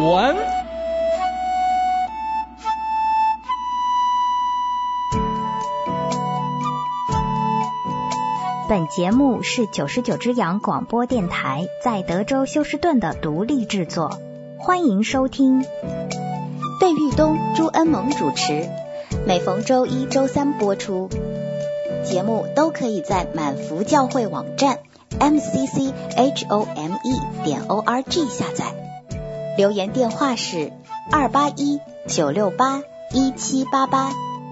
文。 本节目是99只羊广播电台在德州休斯顿的独立制作，欢迎收听。费玉东、朱恩萌主持，每逢周一、周三播出。节目都可以在满福教会网站 mcchome.org 下载。留言电话是281-968-1788。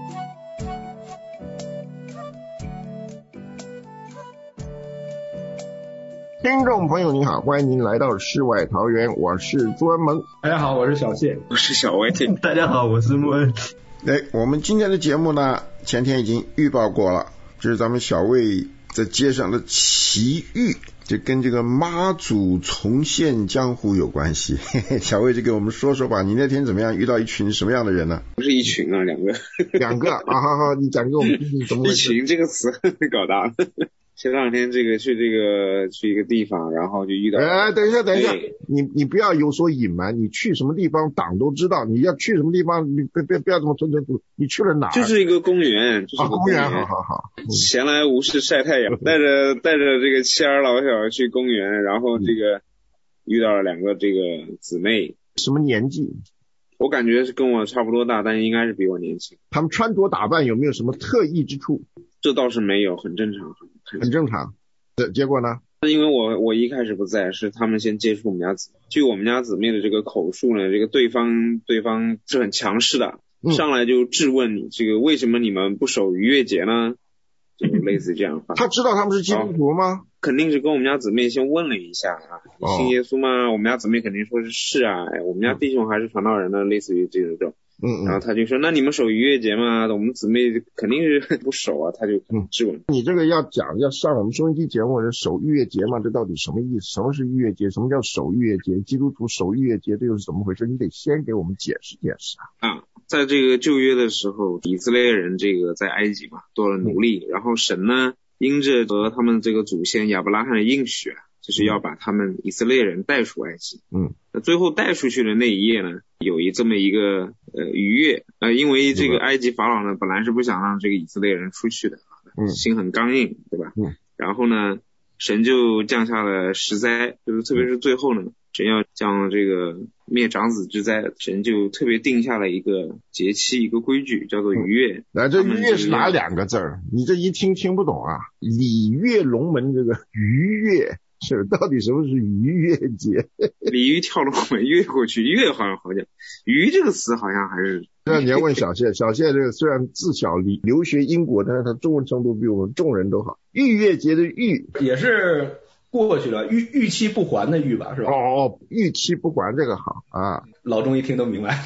听众朋友你好，欢迎您来到世外桃源，我是朱恩萌。 大家好，我是小谢。 我是小薇。 大家好，我是穆恩。 我们今天的节目呢，前天已经预报过了，就是咱们小魏在街上的奇遇，就跟这个妈祖重现江湖有关系。小魏就给我们说说吧，你那天怎么样，遇到一群什么样的人呢？ 不是一群啊，两个啊，好，你讲给我们听听怎么回事。 一群这个词搞大了。前两天去一个地方，然后就遇到等一下，你不要有所隐瞒，你去什么地方党都知道，你要去什么地方，你不要这么吞，你去了哪儿？ 就是一个公园， 公园，好。 闲来无事晒太阳，带着这个妻儿老小去公园，然后这个遇到了两个这个姊妹。 什么年纪？ 我感觉是跟我差不多大，但应该是比我年轻。 他们穿着打扮有没有什么特异之处？ 这倒是没有，很正常。 结果呢？ 因为我一开始不在，是他们先接触我们家姊妹。据我们家姊妹的这个口述呢，这个对方是很强势的，上来就质问你这个为什么你们不守逾越节呢？就类似这样的话。 他知道他们是基督徒吗？ 肯定是跟我们家姊妹先问了一下啊，你信耶稣吗？我们家姊妹肯定说是啊，我们家弟兄还是传道人呢，类似于这种。然后他就说，那你们守逾越节吗？我们姊妹肯定是不守啊，他就质问。 你这个要上我们收音机节目是守逾越节吗？这到底什么意思？什么是逾越节？什么叫守逾越节？基督徒守逾越节这又是怎么回事？你得先给我们解释解释啊。 在这个旧约的时候，以色列人这个在埃及嘛做了奴隶，然后神呢因着和他们这个祖先亚伯拉罕的应许啊，就是要把他们以色列人带出埃及。那最后带出去的那一夜呢，有这么一个逾越，因为这个埃及法老呢本来是不想让这个以色列人出去的，心很刚硬，对吧？然后呢，神就降下了10灾，就是特别是最后呢，神要降这个灭长子之灾，神就特别定下了一个节期，一个规矩，叫做逾越。 这逾越是哪两个字儿？你这一听不懂啊！礼乐龙门这个逾越是到底什么是逾越节？ 鲤鱼跳龙门越过去，越好像好讲，鱼这个词好像还是。 那你要问小谢这个虽然自小留学英国，但是他中文程度比我们众人都好。逾越节的逾也是过去了，逾期不还的逾吧，是吧？ 逾期不还这个好啊， 老中一听都明白。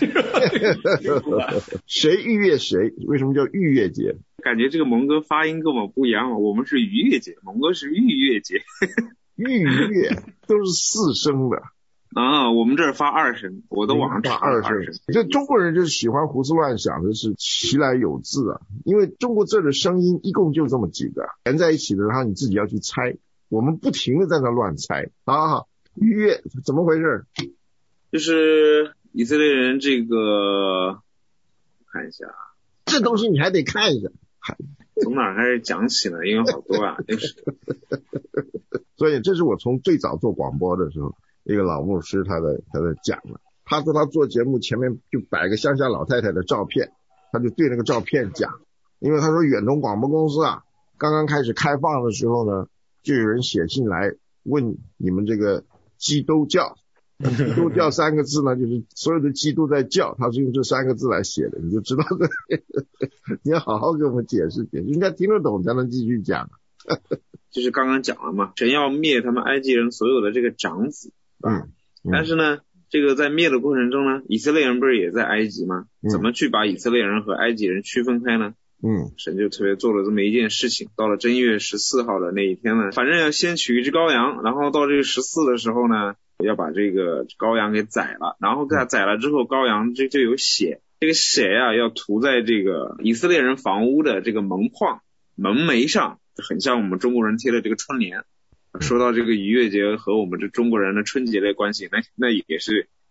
谁逾越谁？为什么叫逾越节？ 感觉这个蒙哥发音跟我们不一样，我们是逾越节，蒙哥是逾越节。 逾越都是4声的啊，我们这儿发2声，我都往上查2声。 这中国人就是喜欢胡思乱想的是其来有自啊，因为中国字的声音一共就这么几个，连在一起的，然后你自己要去猜，我们不停的在那乱猜。好，逾越怎么回事？ 就是以色列人这个，看一下， 这东西你还得看一下。 从哪开始讲起呢？因为好多啊，真是。 所以这是我从最早做广播的时候，一个老牧师他在讲了，他说他做节目前面就摆个乡下老太太的照片，他就对那个照片讲，因为他说远东广播公司啊，刚刚开始开放的时候呢，就有人写信来问你们这个基督教基督教3个字呢，就是所有的基督在教，他是用这3个字来写的，你就知道的。你要好好给我们解释解释，应该听得懂才能继续讲。 就是刚刚讲了嘛，神要灭他们埃及人所有的这个长子。但是呢，这个在灭的过程中呢，以色列人不是也在埃及吗？怎么去把以色列人和埃及人区分开呢？神就特别做了这么一件事情，到了正月14号的那一天呢，反正要先取一只羔羊，然后到这个14的时候呢，要把这个羔羊给宰了，然后给它宰了之后，羔羊就有血，这个血啊要涂在这个以色列人房屋的这个门框、门楣上，很像我们中国人贴的这个春联。说到这个逾越节和我们这中国人的春节的关系，那也是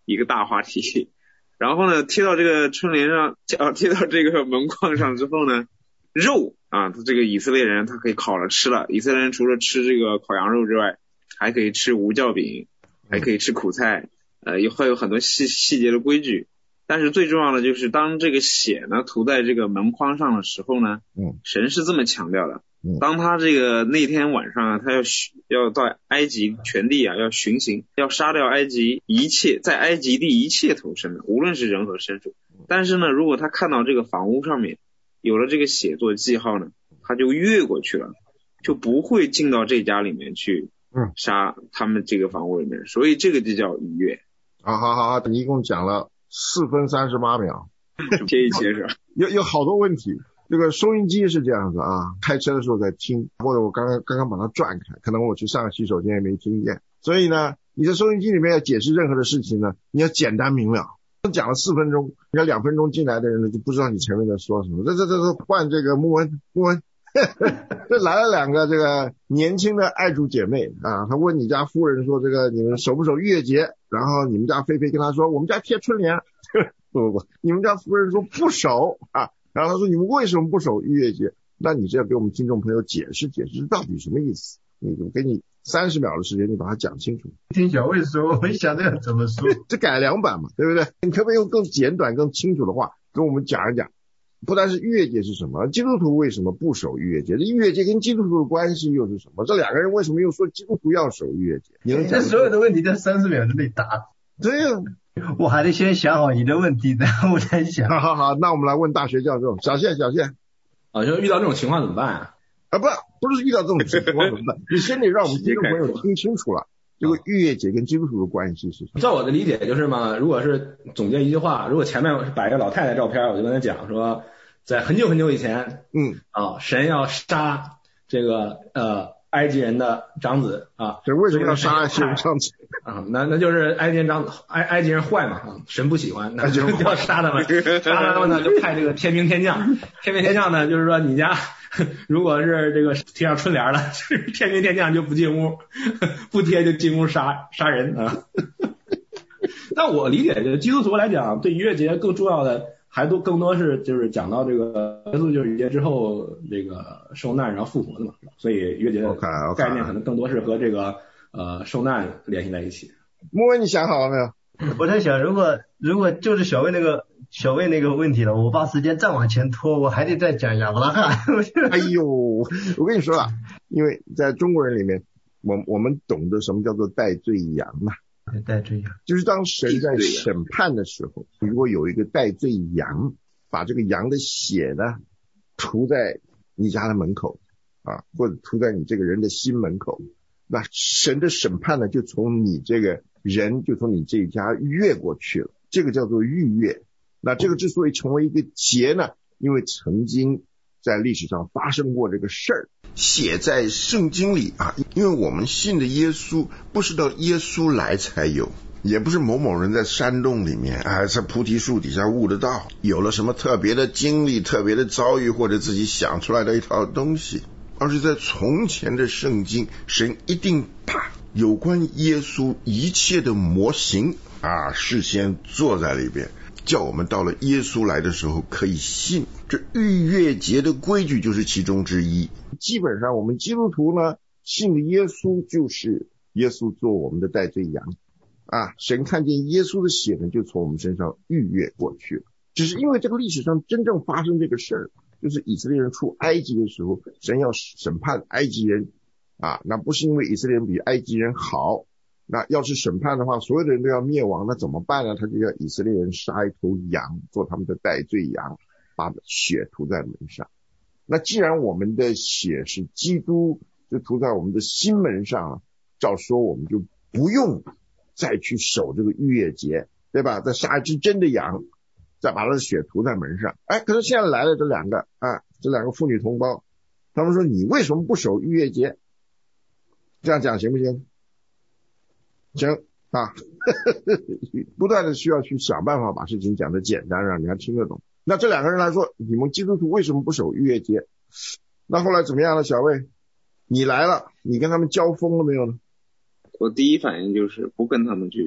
一个大话题。然后呢，贴到这个春联上，贴到这个门框上之后呢，肉啊，这个以色列人他可以烤了吃了。以色列人除了吃这个烤羊肉之外，还可以吃无酵饼，还可以吃苦菜，会有很多细节的规矩。但是最重要的就是，当这个血呢涂在这个门框上的时候呢，神是这么强调的。当他这个那天晚上啊，他要到埃及全地啊，要巡行，要杀掉埃及一切在埃及地一切投生的，无论是人和牲畜。但是呢，如果他看到这个房屋上面有了这个血做记号呢，他就越过去了，就不会进到这家里面去杀他们这个房屋里面，所以这个就叫逾越。 好，你一共讲了4分38秒， 切一切是吧？ 有好多问题。这个收音机是这样子啊，开车的时候在听，或者我刚刚把它转开，可能我去上个洗手间也没听见。所以呢，你在收音机里面要解释任何的事情呢，你要简单明了。讲了4分钟，你要2分钟进来的人呢，就不知道你前面在说什么。这换这个木文，这来了2个这个年轻的爱主姐妹啊，她问你家夫人说这个你们守不守逾越节，然后你们家菲菲跟她说我们家贴春联，不，你们家夫人说不守啊。然后他说你们为什么不守逾越节？那你这要给我们听众朋友解释解释到底什么意思。我给你30秒的时间，你把它讲清楚。 听小魏说，我想这个怎么说？ 这改良版嘛，对不对？你可不可以用更简短更清楚的话跟我们讲一讲，不但是逾越节是什么，基督徒为什么不守逾越节？这逾越节跟基督徒的关系又是什么？这2个人为什么又说基督徒要守逾越节？你能讲？ 这所有的问题在30秒之内答。 对呀。 我还得先想好你的问题，然后我再想。 好，那我们来问大学教授小谢啊，就遇到这种情况怎么办啊？ 不是遇到这种情况怎么办？你先得让我们听众朋友听清楚了，这个逾越节跟基督徒的关系是什么？ 照我的理解就是嘛，如果是总结一句话，如果前面摆一个老太太照片，我就跟他讲说，在很久很久以前，神要杀这个埃及人的长子啊。 这为什么要杀埃及人长子啊？那就是埃及人坏嘛，神不喜欢，那就要杀他们。杀他们呢，就派这个天兵天将。天兵天将呢，就是说你家如果是这个贴上春联了，天兵天将就不进屋，不贴就进屋杀人啊。但我理解，就是基督徒来讲，对逾越节更重要的更多是就是讲到这个耶稣就是逾越之后这个受难然后复活的嘛，所以逾越节的概念可能更多是和这个受难联系在一起。 莫文，你想好了没有？ 我在想，如果就是小魏那个问题了，我把时间再往前拖，我还得再讲亚伯拉罕。 哎呦，我跟你说啊，因为在中国人里面，我们懂得什么叫做代罪羊嘛。 代罪羊就是当神在审判的时候，如果有一个代罪羊，把这个羊的血呢涂在你家的门口啊，或者涂在你这个人的心门口，那神的审判呢就从你这个人，就从你这一家越过去了，这个叫做逾越。那这个之所以成为一个节呢，因为曾经在历史上发生过这个事儿， 写在圣经里啊。因为我们信的耶稣不是到耶稣来才有，也不是某某人在山洞里面在菩提树底下悟得到，有了什么特别的经历、特别的遭遇，或者自己想出来的一套东西，而是在从前的圣经，神一定把有关耶稣一切的模型事先做在里边，叫我们到了耶稣来的时候可以信。这逾越节的规矩就是其中之一。 基本上我们基督徒呢信的耶稣就是耶稣做我们的代罪羊神看见耶稣的血呢就从我们身上逾越过去了。只是因为这个历史上真正发生这个事儿，就是以色列人出埃及的时候，神要审判埃及人那不是因为以色列人比埃及人好，那要是审判的话，所有的人都要灭亡，那怎么办呢？他就要以色列人杀一头羊做他们的代罪羊，把血涂在门上。那既然我们的血是基督就涂在我们的心门上，照说我们就不用再去守这个逾越节，对吧？再杀一只真的羊，再把他的血涂在门上。可是现在来了这两个妇女同胞，他们说你为什么不守逾越节？这样讲行不行？行不断的需要去想办法把事情讲得简单，让人家听得懂。那这2个人来说，你们基督徒为什么不守逾越节？那后来怎么样了？小魏你来了，你跟他们交锋了没有呢？ 我第一反应就是不跟他们去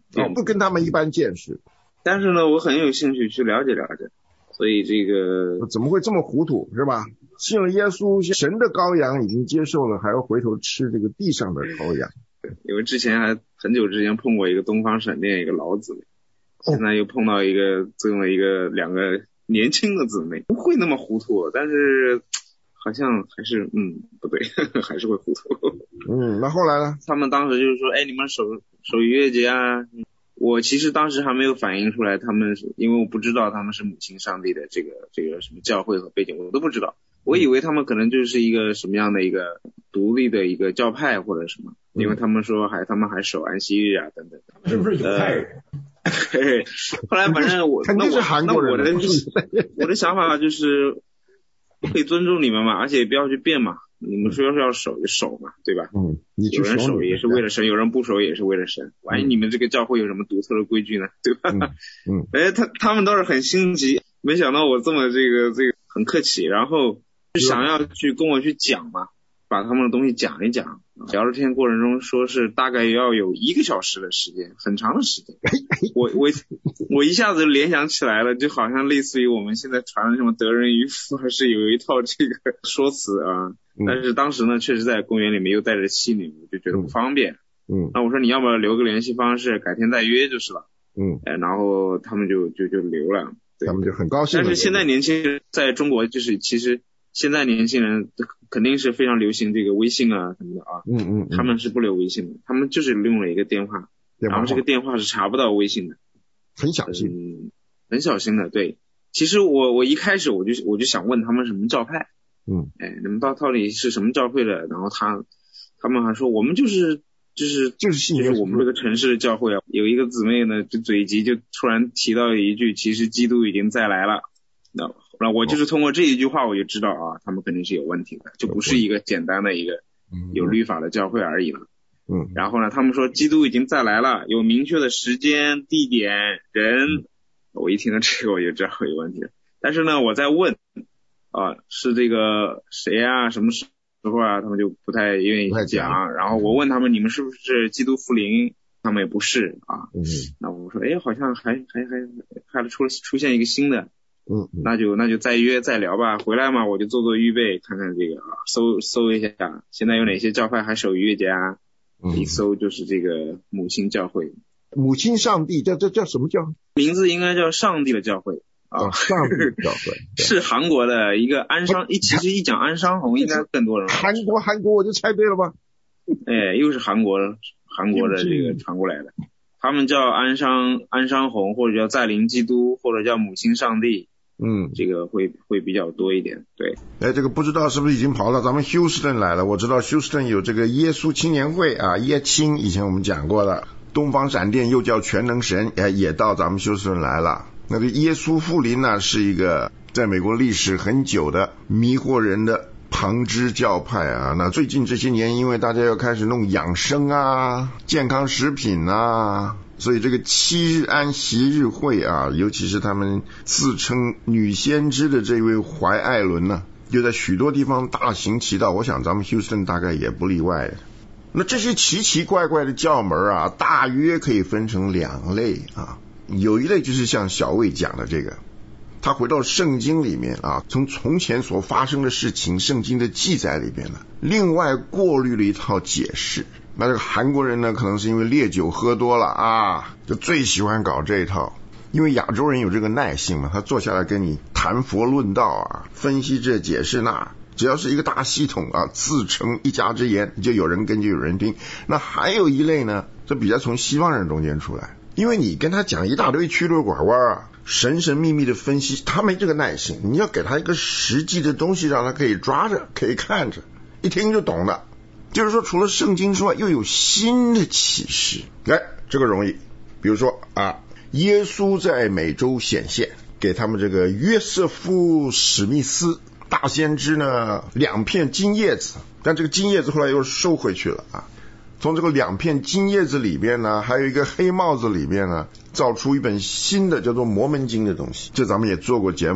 也不跟他们一般见识。 但是呢，我很有兴趣去了解了解，所以这个怎么会这么糊涂，是吧？信了耶稣，神的羔羊已经接受了，还要回头吃这个地上的羔羊。 因为之前还很久之前碰过一个东方闪电一个老姊妹，现在又碰到这么两个年轻的姊妹，不会那么糊涂，但是好像还是不对，还是会糊涂。 那后来呢？ 他们当时就是说，你们守逾越节啊。我其实当时还没有反应出来，他们是因为我不知道他们是母亲上帝的这个什么教会和背景，我都不知道。我以为他们可能就是一个什么样的一个独立的一个教派或者什么，因为他们说他们还守安息日啊等等。 是不是犹太人？ 后来反正肯定是韩国人。 我的想法就是可以尊重你们嘛，而且也不要去变嘛。你们说要守就守嘛，对吧？有人守也是为了神，有人不守也是为了神。万一你们这个教会有什么独特的规矩呢，对吧？他们倒是很心急，没想到我这么这个很客气，然后就想要去跟我去讲嘛，把他们的东西讲一讲。聊着天过程中说是大概要有1个小时的时间，很长的时间。我一下子联想起来了，就好像类似于我们现在传的什么得人渔夫，还是有一套这个说辞啊。但是当时呢，确实在公园里面又带着妻女，我就觉得不方便。那我说你要不要留个联系方式，改天再约就是了。然后他们就留了， 他们就很高兴。 但是现在年轻人在中国就是其实现在年轻人肯定是非常流行这个微信啊什么的啊。他们是不留微信的，他们就是用了一个电话，然后这个电话是查不到微信的。 很小心。 很小心的，对。其实我一开始我就想问他们什么教派。你们到底是什么教会的？然后他们还说我们就是我们这个城市的教会啊。有一个姊妹呢就嘴急，就突然提到一句，其实基督已经再来了。那我就是通过这一句话我就知道啊，他们肯定是有问题的，就不是一个简单的一个有律法的教会而已了。然后呢，他们说基督已经再来了，有明确的时间、地点、人。我一听到这个我就知道有问题了。但是呢，我在问是这个谁啊，什么时候啊，他们就不太愿意讲。然后我问他们你们是不是基督复临，他们也不是啊。那我说好像还出现一个新的。那就再约再聊吧。回来嘛，我就做预备，看看这个搜一下现在有哪些教派还守逾越节啊。一搜就是这个母亲教会。 母亲上帝这叫什么教？ 名字应该叫上帝的教会啊。 上帝教会是韩国的一个安商，其实一讲安商红应该更多人。 韩国我就猜对了吧？ 又是韩国的这个传过来的。他们叫安商红，或者叫再临基督，或者叫母亲上帝。这个会比较多一点，对。 这个不知道是不是已经跑到咱们休斯顿来了？我知道休斯顿有这个耶稣青年会啊，耶青，以前我们讲过了。东方闪电又叫全能神，也到咱们休斯顿来了。那个耶稣复临呢，是一个在美国历史很久的迷惑人的旁支教派啊。那最近这些年，因为大家要开始弄养生啊、健康食品啊，所以这个7日安息日会啊，尤其是他们自称女先知的这位怀艾伦呢，就在许多地方大行其道。我想咱们休斯顿大概也不例外。那这些奇奇怪怪的教门啊，大约可以分成2类啊。有一类就是像小魏讲的这个，他回到圣经里面啊，从前所发生的事情，圣经的记载里面呢，另外过滤了一套解释。那这个韩国人呢，可能是因为烈酒喝多了啊，就最喜欢搞这一套。因为亚洲人有这个耐性嘛，他坐下来跟你谈佛论道啊，分析这解释那。只要是一个大系统啊，自成一家之言，就有人跟就有人听。那还有一类呢，这比较从西方人中间出来，因为你跟他讲一大堆曲溜拐弯啊，神神秘秘的分析，他没这个耐心。你要给他一个实际的东西，让他可以抓着，可以看着，一听就懂的。就是说，除了圣经之外，又有新的启示。这个容易。比如说啊，耶稣在美洲显现，给他们这个约瑟夫史密斯大先知呢2片金叶子，但这个金叶子后来又收回去了啊。从这个2片金叶子里边呢，还有一个黑帽子里边呢，造出一本新的叫做摩门经的东西，这咱们也做过节目了。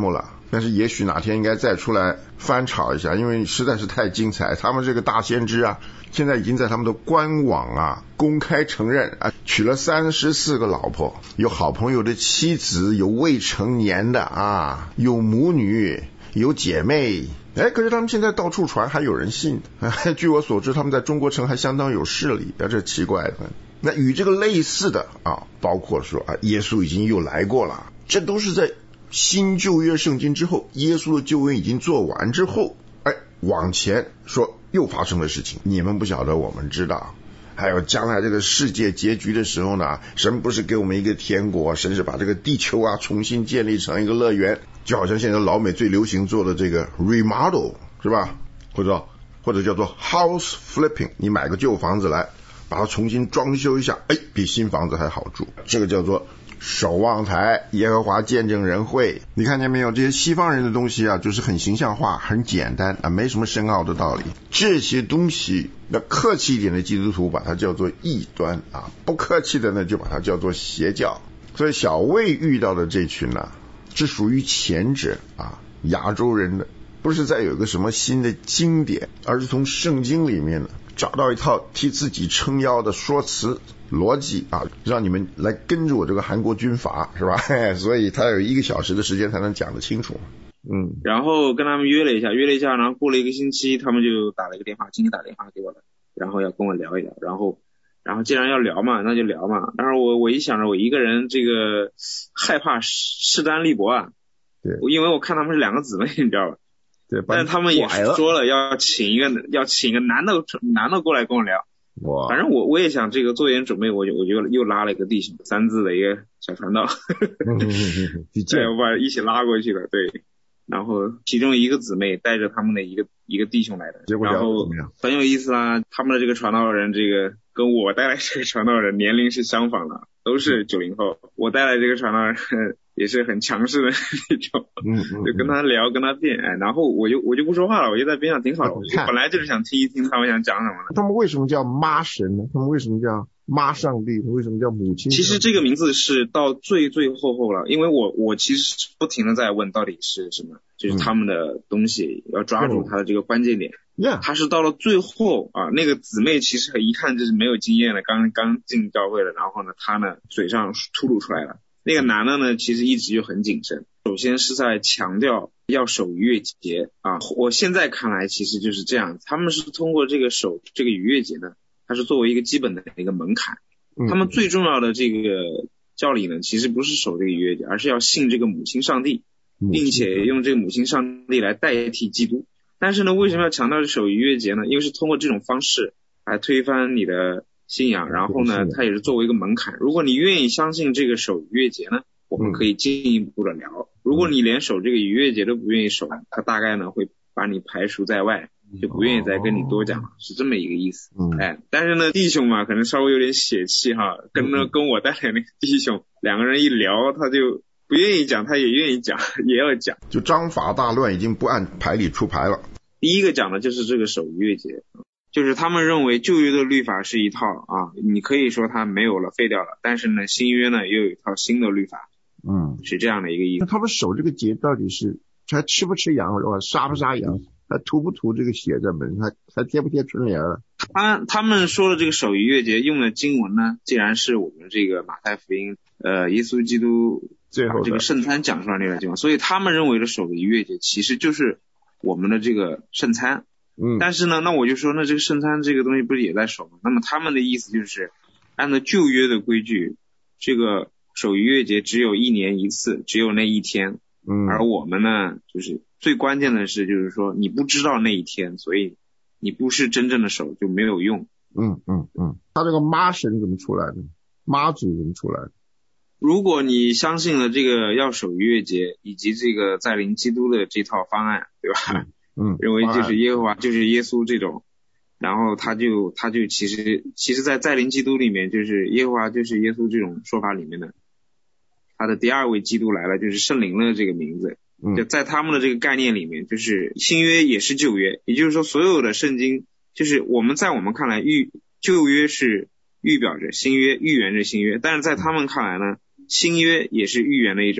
但是也许哪天应该再出来翻炒一下，因为实在是太精彩。他们这个大先知啊，现在已经在他们的官网啊公开承认啊，娶了34个老婆，有好朋友的妻子，有未成年的啊，有母女，有姐妹。可是他们现在到处传，还有人信。据我所知，他们在中国城还相当有势力，这奇怪的。那与这个类似的啊，包括说啊，耶稣已经又来过了，这都是在新旧约圣经之后，耶稣的救恩已经做完之后，往前说又发生的事情，你们不晓得，我们知道。还有将来这个世界结局的时候呢，神不是给我们一个天国，神是把这个地球啊重新建立成一个乐园，就好像现在老美最流行做的这个 remodel 是吧？或者叫做 house flipping， 你买个旧房子来把它重新装修一下，比新房子还好住，这个叫做守望台，耶和华见证人会。你看见没有，这些西方人的东西啊，就是很形象化，很简单啊，没什么深奥的道理。这些东西，那客气一点的基督徒把它叫做异端啊，不客气的呢就把它叫做邪教。所以小魏遇到的这群呢，是属于前者啊，亚洲人的，不是再有个什么新的经典，而是从圣经里面呢找到一套替自己撑腰的说辞逻辑啊，让你们来跟着我这个韩国军阀是吧？所以他有1个小时的时间才能讲得清楚。 然后跟他们约了一下，然后过了1个星期，他们就打了一个电话，今天打电话给我了，然后要跟我聊一聊，然后既然要聊嘛，那就聊嘛。但是我一想着我一个人这个害怕势单力薄啊， 对， 因为我看他们是2个姊妹，你知道吧？ 对， 但是他们也说了要请一个男的过来跟我聊。反正我也想这个做点准备，我就又拉了一个弟兄，3字的一个小传道，对，我把一起拉过去了，对。然后其中一个姊妹带着他们的一个弟兄来的，然后很有意思啦。他们的这个传道人，这个跟我带来这个传道人年龄是相仿的，都是90后。我带来这个传道人也是很强势的那种，就跟他聊，跟他辩，然后我就不说话了，我就在边上挺好的。我本来就是想听一听他们想讲什么的。 他们为什么叫妈神呢？他们为什么叫妈上帝？为什么叫母亲？ 其实这个名字是到最后了，因为我其实是不停的在问到底是什么，就是他们的东西要抓住他的这个关键点。他是到了最后啊，那个姊妹其实一看就是没有经验的，刚进教会了，然后呢，他呢嘴上吐露出来了。那个男的呢，其实一直就很谨慎，首先是在强调要守逾越节啊。我现在看来其实就是这样，他们是通过这个守这个逾越节呢，它是作为一个基本的一个门槛。他们最重要的这个教理呢，其实不是守这个逾越节，而是要信这个母亲上帝，并且用这个母亲上帝来代替基督。但是呢，为什么要强调守逾越节呢？因为是通过这种方式来推翻你的信仰，然后呢，它也是作为一个门槛。如果你愿意相信这个守逾越节呢，我们可以进一步的聊。如果你连守这个逾越节都不愿意守，他大概呢会把你排除在外，就不愿意再跟你多讲了，是这么一个意思。但是呢，弟兄嘛，可能稍微有点血气哈，跟我带来那个弟兄2个人一聊，他就不愿意讲，他也愿意讲，也要讲， 就章法大乱，已经不按牌理出牌了。 第一个讲的就是这个守逾越节，就是他们认为旧约的律法是一套啊，你可以说它没有了，废掉了，但是呢，新约呢又有一套新的律法，是这样的一个意思。 那他们守这个节到底是还吃不吃羊，是吧？杀不杀羊，还涂不涂这个血在门上，还贴不贴春联了？ 他们说的这个守逾越节用的经文呢，既然是我们这个马太福音耶稣基督最后这个圣餐讲出来那个经文，所以他们认为的守逾越节其实就是我们的这个圣餐。但是呢，那我就说，那这个圣餐这个东西不是也在守吗？那么他们的意思就是按照旧约的规矩，这个守逾越节只有1年1次，只有那一天。而我们呢，就是最关键的是，就是说你不知道那一天，所以你不是真正的守就没有用。 他这个妈神怎么出来的？妈祖怎么出来的？ 如果你相信了这个要守逾越节以及这个再临基督的这套方案，对吧？认为就是耶和华就是耶稣这种，然后他就其实在再临基督里面，就是耶和华就是耶稣这种说法里面的，他的第2位基督来了，就是圣灵的这个名字。就在他们的这个概念里面，就是新约也是旧约，也就是说所有的圣经，就是在我们看来旧约是预表着新约，预言着新约，但是在他们看来呢，新约也是预言的一种。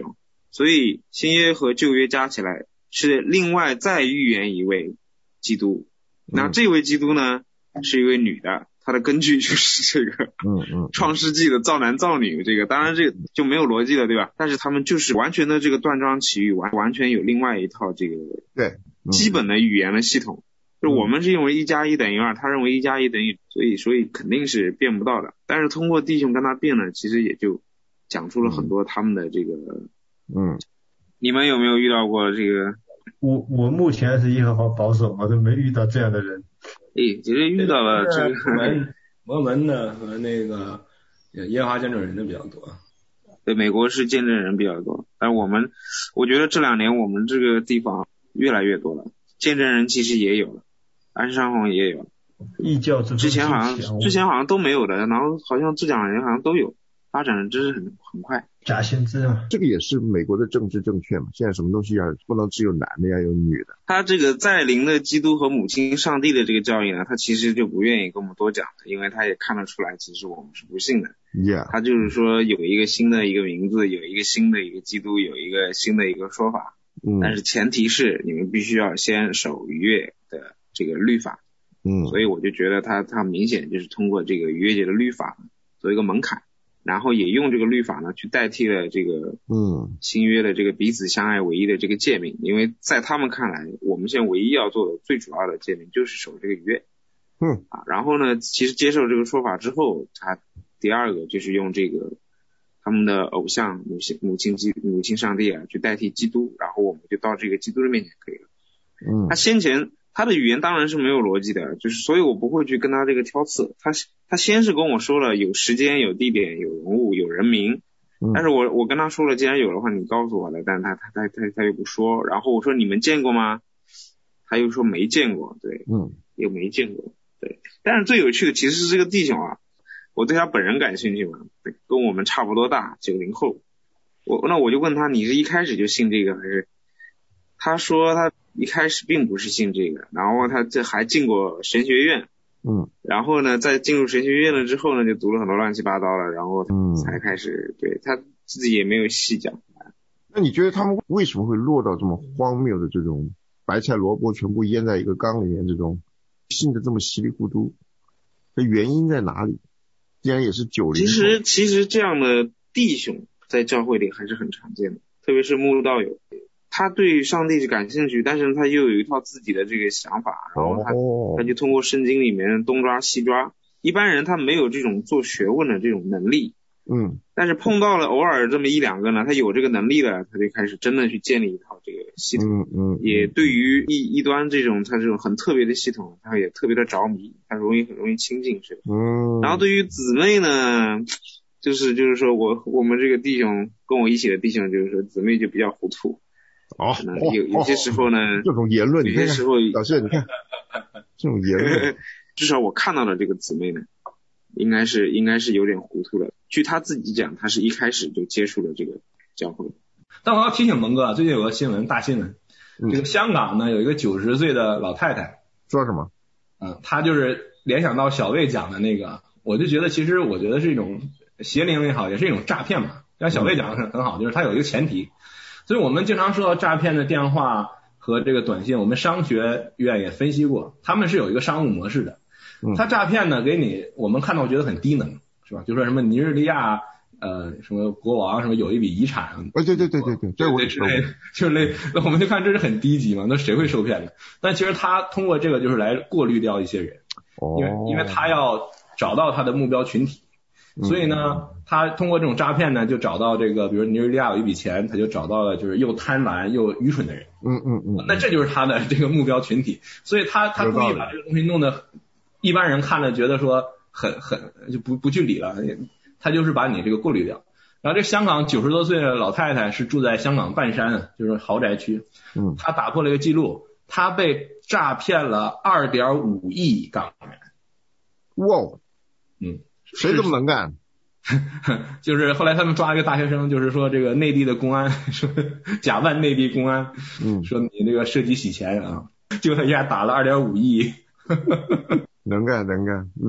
所以新约和旧约加起来是另外再预言一位基督。那这位基督呢是一位女的，她的根据就是这个创世纪的造男造女，这个当然这个就没有逻辑了，对吧？但是他们就是完全的这个断章取义，完全有另外一套这个基本的语言的系统。就我们是认为1+1等于2，他认为1+1等于，所以肯定是辩不到的。但是通过弟兄跟他辩呢，其实也就讲出了很多他们的这个你们有没有遇到过这个？ 我目前是耶和华保守，我都没遇到这样的人。 其实遇到了这个摩门的和那个耶和华见证人的比较多。 对，美国是见证人比较多，但我觉得这2年我们这个地方越来越多了，见证人其实也有了，安山红也有， 异教之之前好像都没有的，然后好像这2年好像都有，发展的真是很快。 假先知啊， 这个也是美国的政治正确嘛，现在什么东西不能只有男的，要有女的。 他这个在灵的基督和母亲上帝的这个教义呢，他其实就不愿意跟我们多讲的，因为他也看得出来其实我们是不信的。他就是说有一个新的一个名字，有一个新的一个基督，有一个新的一个说法，但是前提是你们必须要先守逾越的这个律法。所以我就觉得他明显就是通过这个逾越节的律法做一个门槛，然后也用这个律法呢去代替了这个新约的这个彼此相爱唯一的这个诫命，因为在他们看来我们现在唯一要做的最主要的诫命就是守这个逾越。然后呢其实接受这个说法之后，他第二个就是用这个他们的偶像母亲上帝去代替基督，然后我们就到这个基督的面前可以了。他先前他的语言当然是没有逻辑的，就是所以我不会去跟他这个挑刺。他先是跟我说了有时间有地点有人物有人名，但是我跟他说了既然有的话你告诉我了，但他又不说。然后我说你们见过吗？他又说没见过。对，也没见过。对，但是最有趣的其实是这个弟兄我对他本人感兴趣嘛，跟我们差不多大，90后。那我就问他，你是一开始就信这个还是？他说他一开始并不是信这个，然后他这还进过神学院，然后呢在进入神学院了之后呢就读了很多乱七八糟的，然后才开始，对，他自己也没有细讲。 那你觉得他们为什么会落到这么荒谬的这种白菜萝卜全部腌在一个缸里面，这种信的这么稀里糊涂的原因在哪里？既然也是90后， 其实这样的弟兄在教会里还是很常见的，特别是慕道友，他对上帝是感兴趣，但是他又有一套自己的这个想法，然后他就通过圣经里面东抓西抓。一般人他没有这种做学问的这种能力，但是碰到了偶尔这么1-2个呢，他有这个能力了，他就开始真的去建立一套这个系统，也对于异端这种他这种很特别的系统，他也特别的着迷，他很容易亲近是。然后对于姊妹呢，就是说我们这个弟兄跟我一起的弟兄，就是说姊妹就比较糊涂。有些时候呢， 这种言论， 有些时候老师你看这种言论， 至少我看到的这个姊妹呢，应该是有点糊涂的。据他自己讲，他是一开始就接触了这个教会。 但我要提醒蒙哥，最近有个大新闻，这个香港呢有一个90岁的老太太， 说什么？ 她就是联想到小魏讲的那个，我就觉得其实我觉得是一种邪灵也好，也是一种诈骗嘛。像小魏讲的很好，就是它有一个前提。所以我们经常说到诈骗的电话和这个短信，我们商学院也分析过，他们是有一个商务模式的。他诈骗呢给你，我们看到觉得很低能，是吧？就说什么尼日利亚什么国王什么有一笔遗产， 对，这我之类，就是那我们就看这是很低级嘛，那谁会受骗呢？但其实他通过这个就是来过滤掉一些人，因为他要找到他的目标群体。所以呢，他通过这种诈骗呢，就找到这个，比如尼日利亚有一笔钱，他就找到了就是又贪婪又愚蠢的人。那这就是他的这个目标群体。所以他故意把这个东西弄得一般人看了觉得说很就不据理了，他就是把你这个过滤掉。然后这香港90多岁的老太太是住在香港半山，就是豪宅区。她打破了一个记录，她被诈骗了2.5亿港元。 哇！谁这么能干？ 就是后来他们抓一个大学生，就是说这个内地的公安说假扮内地公安，说你这个涉及洗钱啊，就他一下打了2.5亿。 能干。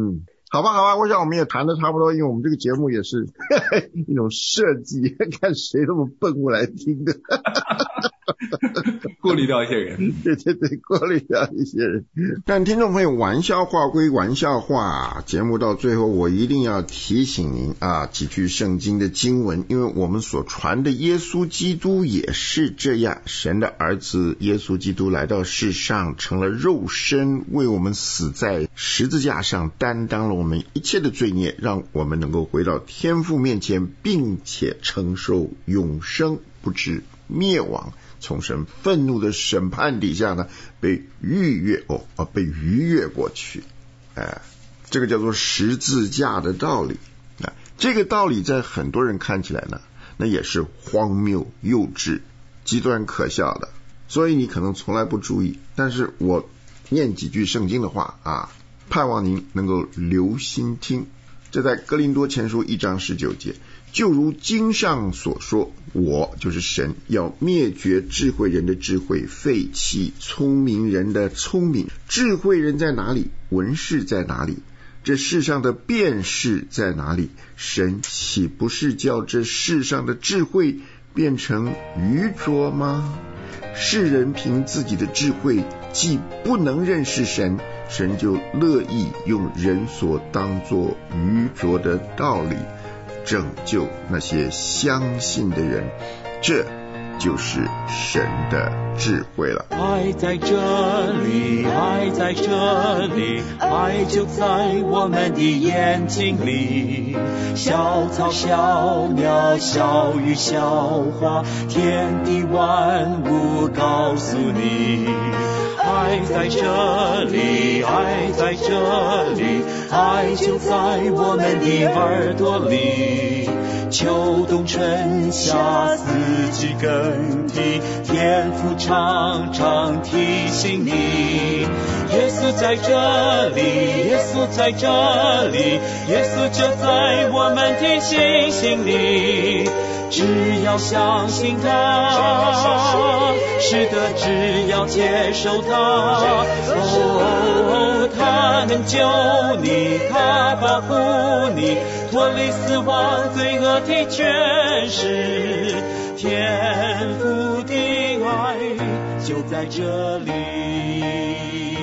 好吧，我想我们也谈的差不多，因为我们这个节目也是一种设计，看谁那么笨过来听的。 过滤掉一些人。 对，过滤掉一些人。 但听众朋友，玩笑话归玩笑话，节目到最后我一定要提醒您几句圣经的经文，因为我们所传的耶稣基督也是这样，神的儿子耶稣基督来到世上，成了肉身，为我们死在十字架上，担当了我们一切的罪孽，让我们能够回到天父面前，并且承受永生，不致灭亡，从神愤怒的审判底下呢，被逾越过去。这个叫做十字架的道理。这个道理在很多人看起来呢，那也是荒谬、幼稚、极端可笑的，所以你可能从来不注意。但是我念几句圣经的话盼望您能够留心听。这在哥林多前书1章19节，就如经上所说，我就是神，要灭绝智慧人的智慧，废弃聪明人的聪明。智慧人在哪里？文士在哪里？这世上的辩士在哪里？神岂不是叫这世上的智慧变成愚拙吗？世人凭自己的智慧既不能认识神，神就乐意用人所当作愚拙的道理拯救那些相信的人，这就是神的智慧了。 爱在这里，爱在这里，爱就在我们的眼睛里。小草小鸟小鱼小花，天地万物告诉你，爱在这里，爱在这里，爱就在我们的耳朵里。秋冬春夏四季更替，天父常常提醒你，耶稣在这里，耶稣在这里，耶稣就在我们的心里。只要相信他，是的，只要接受他，他能救你，他保护你，脱离死亡罪恶的权势，天父的爱就在这里。